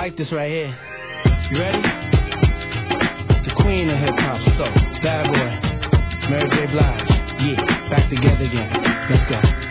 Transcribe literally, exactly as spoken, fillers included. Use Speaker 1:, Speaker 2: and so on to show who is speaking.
Speaker 1: like this right here. You ready? The queen of hip hop, so bad boy, Mary J. Blige. Yeah, back together again. Let's go.